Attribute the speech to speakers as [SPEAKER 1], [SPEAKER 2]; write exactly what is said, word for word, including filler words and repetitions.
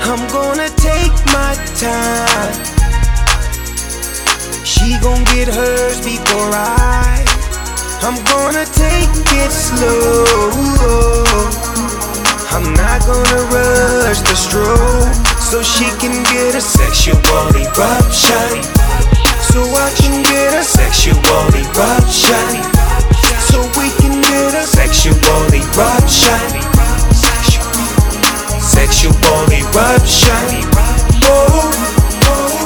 [SPEAKER 1] I'm gonna take my time. She gon' get hers before I. I'm gonna take it slow. I'm not gonna rush the stroke, so she can get a sexual eruption. So I can get a sexual eruption. So we can get a sexual